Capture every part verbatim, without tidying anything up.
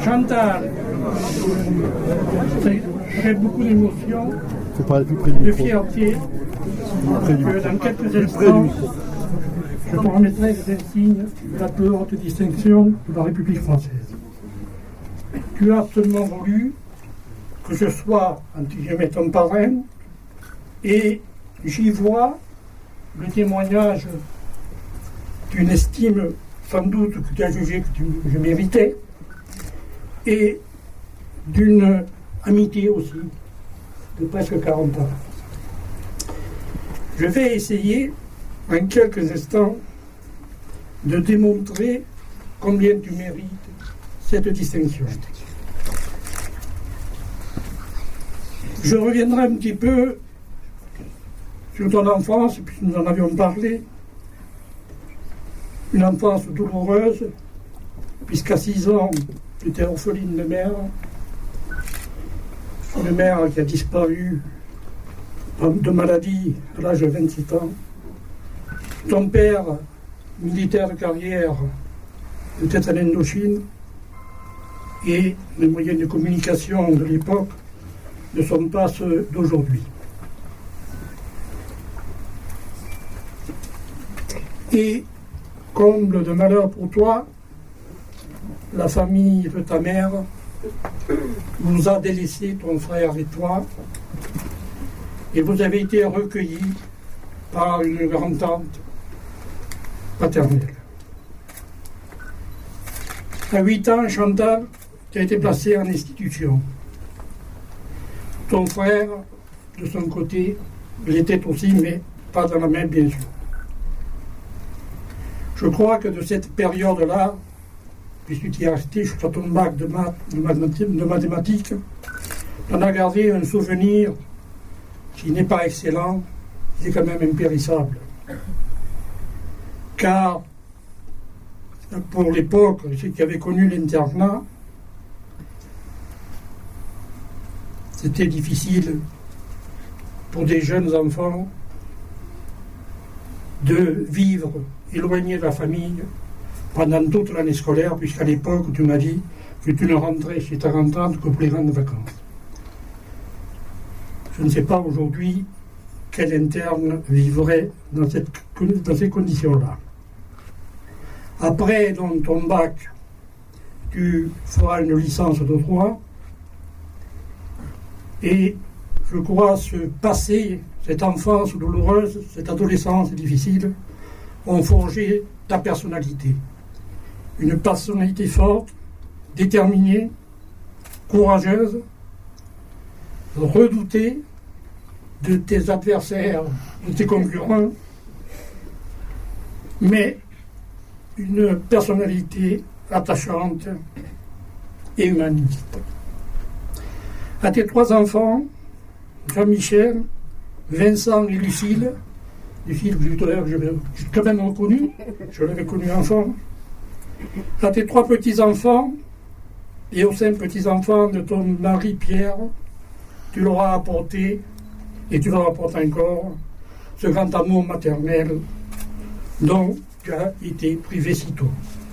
Chantal, avec beaucoup d'émotion, faut parler plus près du de micro. fierté, Près du que micro. dans quelques Plus près du instants, micro. je te remettrai les insignes de la plus haute distinction de la République française. Tu as absolument voulu que je sois, entre guillemets, ton parrain, et j'y vois le témoignage d'une estime sans doute que tu as jugé que tu, je méritais, et d'une amitié aussi, de presque quarante ans. Je vais essayer, en quelques instants, de démontrer combien tu mérites cette distinction. Je reviendrai un petit peu sur ton enfance, puisque nous en avions parlé. Une enfance douloureuse, puisqu'à six ans, tu étais orpheline de mère. Une mère qui a disparu de maladie à l'âge de vingt-sept ans. Ton père, militaire de carrière, était en Indochine, et les moyens de communication de l'époque ne sont pas ceux d'aujourd'hui. Et, comble de malheur pour toi, la famille de ta mère nous a délaissé, ton frère et toi, et vous avez été recueillis par une grand-tante paternelle. À huit ans, Chantal, tu as été placée en institution. Ton frère, de son côté, l'était aussi, mais pas dans la même, bien sûr. Je crois que de cette période-là, puisque tu es resté jusqu'à ton bac de, maths, de, mathématiques, de mathématiques, tu en as gardé un souvenir qui n'est pas excellent, qui est quand même impérissable. Car, pour l'époque, ceux qui avaient connu l'internat, c'était difficile pour des jeunes enfants de vivre éloigné de la famille pendant toute l'année scolaire, puisqu'à l'époque, tu m'as dit que tu ne rentrais chez ta grand-tante que pour les grandes vacances. Je ne sais pas aujourd'hui quel interne vivrait dans, cette, dans ces conditions-là. Après donc, ton bac, tu feras une licence de droit, et je crois ce passé, cette enfance douloureuse, cette adolescence difficile, ont forgé ta personnalité. Une personnalité forte, déterminée, courageuse, redoutée de tes adversaires, de tes concurrents, mais une personnalité attachante et humaniste. À tes trois enfants, Jean-Michel, Vincent et Lucille, Lucille, tout à l'heure, je l'ai quand même reconnu, je l'avais connu enfant. À tes trois petits-enfants et aux cinq petits-enfants de ton mari Pierre, tu leur as apporté, et tu leur apportes encore, ce grand amour maternel dont tu as été privé si tôt.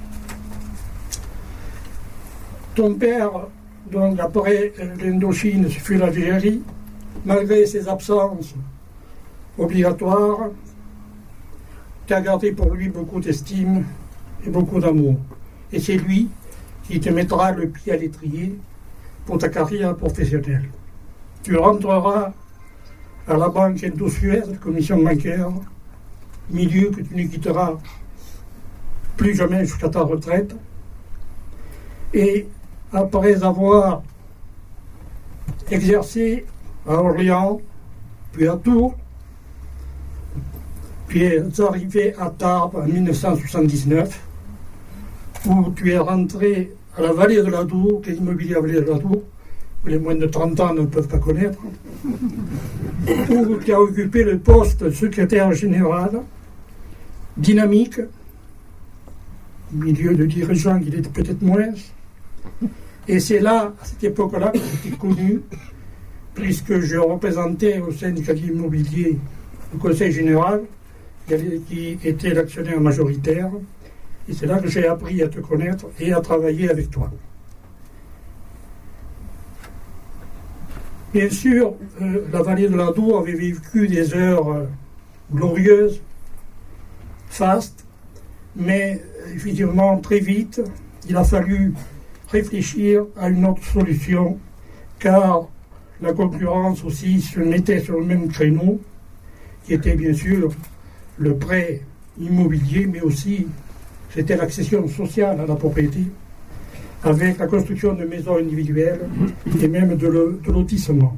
Ton père, donc après l'Indochine, ce fut l'Algérie, malgré ses absences obligatoires, tu as gardé pour lui beaucoup d'estime et beaucoup d'amour. Et c'est lui qui te mettra le pied à l'étrier pour ta carrière professionnelle. Tu rentreras à la banque Indo-Suez, la commission bancaire, milieu que tu ne quitteras plus jamais jusqu'à ta retraite. Et après avoir exercé à Orléans, puis à Tours, tu es arrivé à Tarbes en mille neuf cent soixante-dix-neuf, où tu es rentré à la vallée de la Dour, qui est l'immobilier à la vallée de la Dour, que les moins de trente ans ne peuvent pas connaître, où tu as occupé le poste de secrétaire général, dynamique, milieu de dirigeant qu'il était peut-être moins, et c'est là, à cette époque-là, que tu t'es connu, puisque je représentais au syndicat immobilier le conseil général, qui était l'actionnaire majoritaire, et c'est là que j'ai appris à te connaître et à travailler avec toi. Bien sûr, euh, la vallée de l'Adour avait vécu des heures euh, glorieuses, fastes, mais effectivement, très vite, il a fallu réfléchir à une autre solution, car la concurrence aussi se mettait sur le même créneau, qui était bien sûr le prêt immobilier, mais aussi c'était l'accession sociale à la propriété, avec la construction de maisons individuelles et même de, le, de lotissement.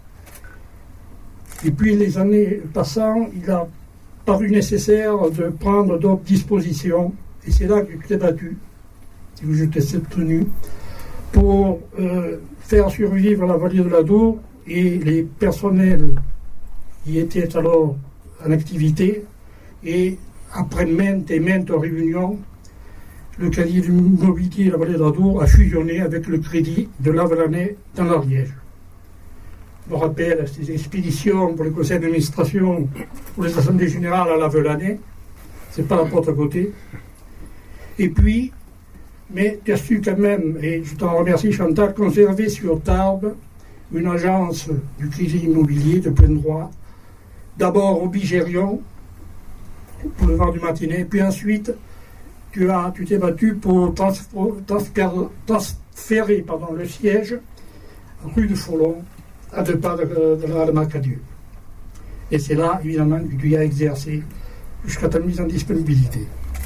Et puis les années passant, il a paru nécessaire de prendre d'autres dispositions, et c'est là que tu t'es battu, que je t'ai soutenu, pour euh, faire survivre la vallée de l'Adour et les personnels qui étaient alors en activité, et après maintes et maintes réunions, le Crédit de l'immobilier de la vallée de l'Adour a fusionné avec le Crédit de l'Avelanais dans l'Ariège. Je me rappelle ces expéditions pour les conseils d'administration, pour les assemblées générales à l'Avelanais, c'est pas la porte à côté. Et puis, mais tu as su quand même, et je t'en remercie Chantal, conserver sur Tarbes une agence du Crédit immobilier de plein droit, d'abord au Bigérion, pour le vent du matinée, puis ensuite tu as, tu t'es battu pour transférer, transférer pardon, le siège rue de Follon, à deux pas de, de la Macadieu. Et c'est là, évidemment, que tu y as exercé jusqu'à ta mise en disponibilité.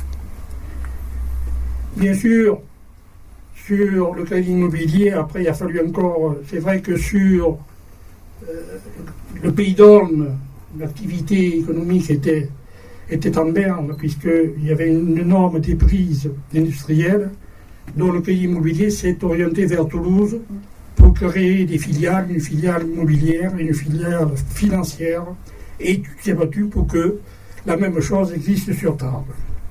Bien sûr, sur le crédit immobilier, après, il a fallu encore, c'est vrai que sur euh, le Pays d'Olme, l'activité économique était était en berne, puisqu'il y avait une énorme déprise industrielle, dont le Crédit immobilier s'est orienté vers Toulouse pour créer des filiales, une filiale immobilière, une filiale financière, et tu t'es battu pour que la même chose existe sur Tarbes.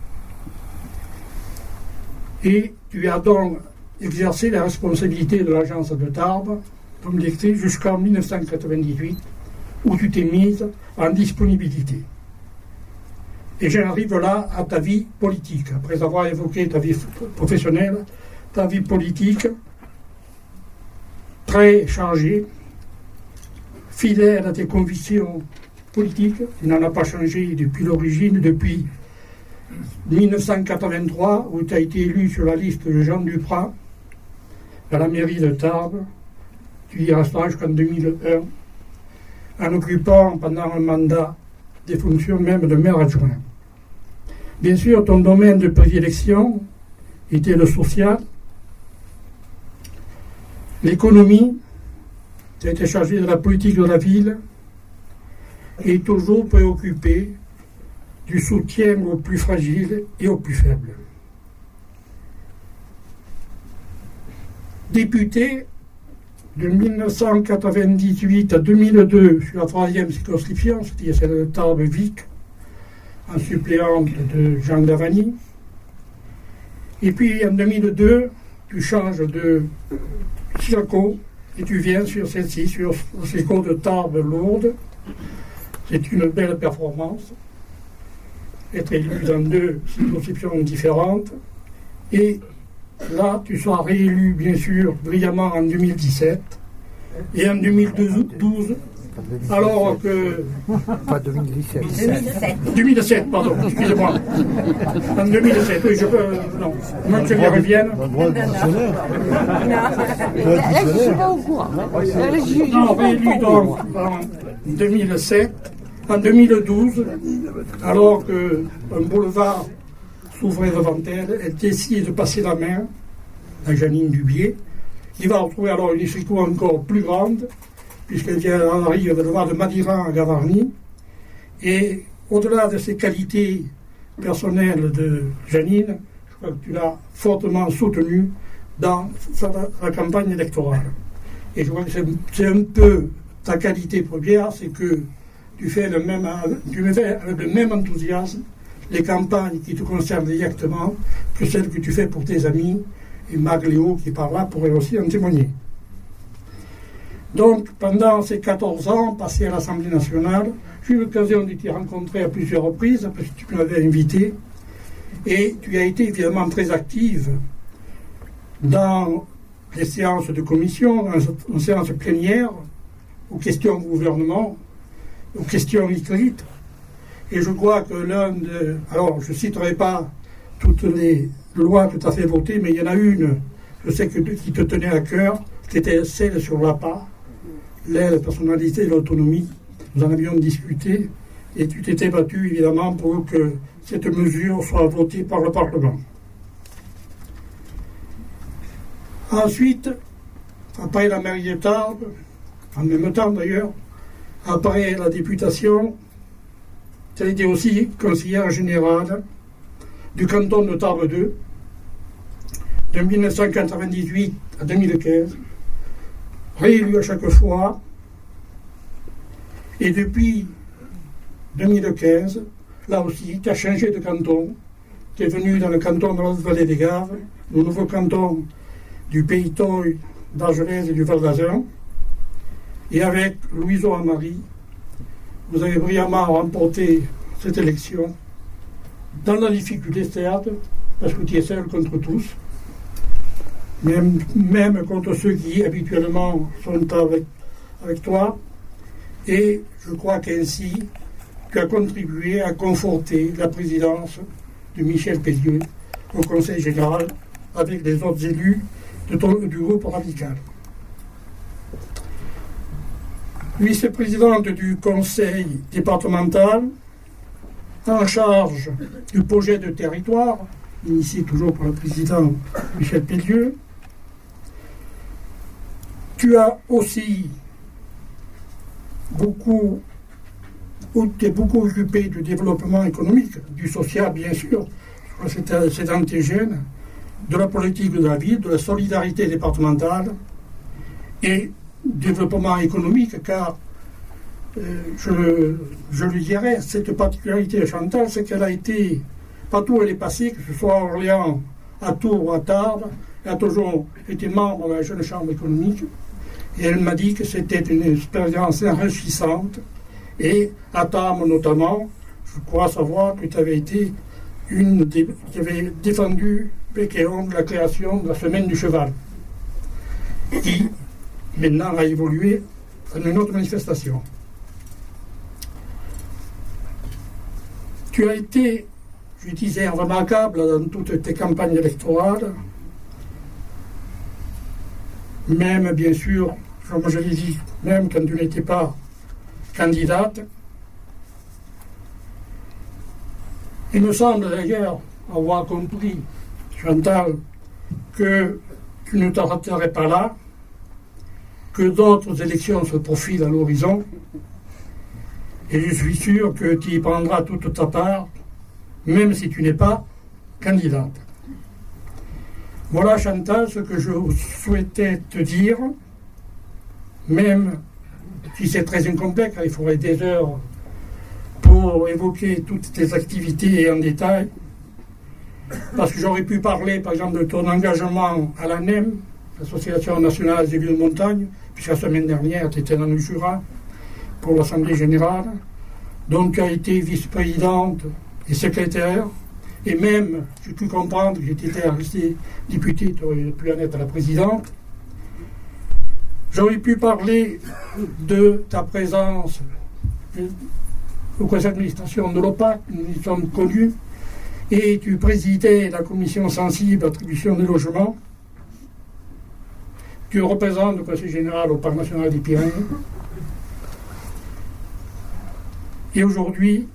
Et tu as donc exercé la responsabilité de l'agence de Tarbes comme directrice jusqu'en mille neuf cent quatre-vingt-dix-huit, où tu t'es mise en disponibilité. Et j'en arrive là à ta vie politique. Après avoir évoqué ta vie professionnelle, ta vie politique, très chargée, fidèle à tes convictions politiques, tu n'en as pas changé depuis l'origine, depuis mille neuf cent quatre-vingt-trois, où tu as été élu sur la liste de Jean Duprat à la mairie de Tarbes. Tu y resteras jusqu'en deux mille un, en occupant pendant un mandat des fonctions même de maire adjoint. Bien sûr, ton domaine de prédilection était le social, l'économie, tu as été chargé de la politique de la ville et toujours préoccupé du soutien aux plus fragiles et aux plus faibles. Député de mille neuf cent quatre-vingt-dix-huit à deux mille deux sur la troisième circonscription, c'est-à-dire celle de Tarbes-Vic, en suppléante de Jean Davani. Et puis en deux mille deux, tu changes de circo et tu viens sur celle-ci, sur le circo de Tarbes-Lourdes. C'est une belle performance. Être élu dans deux circonscriptions différentes. Et là, tu seras réélu, bien sûr, brillamment en deux mille dix-sept. Et en deux mille douze, alors que... Pas deux mille dix-sept. deux mille sept, pardon, excusez-moi. En deux mille sept, oui, je peux... Non, moi que je y revienne. Un droit de dictionnaire. Elle, je suis pas au courant. Non, réélu donc en deux mille sept. En deux mille douze, alors qu'un boulevard s'ouvrait devant elle, elle décide de passer la main à Janine Dubier, qui va retrouver alors une écriture encore plus grande, puisqu'elle vient arrive de voir de Madiran à Gavarnie. Et au-delà de ses qualités personnelles de Janine, je crois que tu l'as fortement soutenue dans sa, sa campagne électorale. Et je crois que c'est, c'est un peu ta qualité première, c'est que tu fais le même, tu fais avec le même enthousiasme les campagnes qui te concernent directement que celles que tu fais pour tes amis, et Marc Léo qui est par là pourrait aussi en témoigner. Donc, pendant ces quatorze ans passés à l'Assemblée nationale, j'ai eu l'occasion de t'y rencontrer à plusieurs reprises, parce que tu m'avais invité, et tu as été évidemment très active dans les séances de commission, dans les séances plénières, aux questions au gouvernement, aux questions écrites. Et je crois que l'un de... Alors, je ne citerai pas toutes les lois que tu as fait voter, mais il y en a une, je sais que qui te tenait à cœur, c'était celle sur l'A P A, l'aide, personnalité et l'autonomie. Nous en avions discuté, et tu t'étais battu, évidemment, pour que cette mesure soit votée par le Parlement. Ensuite, après la mairie de Tarbes, en même temps d'ailleurs, après la députation, tu as été aussi conseillère générale du canton de Tarbes deux, de mille neuf cent quatre-vingt-dix-huit à deux mille quinze, réélu à chaque fois, et depuis deux mille quinze, là aussi, tu as changé de canton, tu es venu dans le canton de la Vallée des Gaves, le nouveau canton du Pays Toy, d'Argelès et du Val d'Azun, et avec Louiseau Amari, vous avez brillamment remporté cette élection, dans la difficulté, certes, parce que tu es seul contre tous, même, même contre ceux qui habituellement sont avec, avec toi, et je crois qu'ainsi, tu as contribué à conforter la présidence de Michel Pellieu au Conseil général avec les autres élus de ton, du groupe radical. Vice-présidente du Conseil départemental, en charge du projet de territoire, initié toujours par le président Michel Pellieu. Tu as aussi beaucoup, t'es beaucoup occupé du développement économique, du social bien sûr, c'est dans tes gènes, de la politique de la ville, de la solidarité départementale et développement économique, car euh, je, je lui dirais, cette particularité de Chantal, c'est qu'elle a été, partout où elle est passée, que ce soit à Orléans, à Tours ou à Tarbes, elle a toujours été membre de la Jeune Chambre économique, et elle m'a dit que c'était une expérience enrichissante, et à Tarbes notamment, je crois savoir que tu avais été une des, qui avait défendu bec et ongle la création de la Semaine du Cheval, qui maintenant a évolué en une autre manifestation. Tu as été, je disais, remarquable dans toutes tes campagnes électorales, même bien sûr, comme je l'ai dit, même quand tu n'étais pas candidate. Il me semble d'ailleurs avoir compris, Chantal, que tu ne t'arrêterais pas là, que d'autres élections se profilent à l'horizon, et je suis sûr que tu y prendras toute ta part, même si tu n'es pas candidate. Voilà, Chantal, ce que je souhaitais te dire, même si c'est très incomplet, car il faudrait des heures pour évoquer toutes tes activités en détail, parce que j'aurais pu parler, par exemple, de ton engagement à l'A N E M, l'Association nationale des villes de montagne, puisque la semaine dernière, tu étais dans le Jura pour l'Assemblée générale, donc tu as été vice-présidente et secrétaire, et même, j'ai pu comprendre que tu étais restée députée, tu aurais pu en être la présidente. J'aurais pu parler de ta présence au conseil d'administration de l'O P A C, nous y sommes connus, et tu présidais la commission sensible attribution des logements. Tu représentes le conseil général au Parc national des Pyrénées. Et aujourd'hui,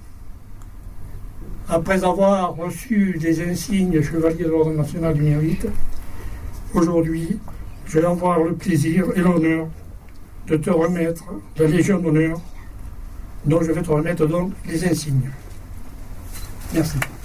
après avoir reçu des insignes chevalier de l'Ordre national du mérite, aujourd'hui, je vais avoir le plaisir et l'honneur de te remettre la Légion d'honneur, dont je vais te remettre donc les insignes. Merci.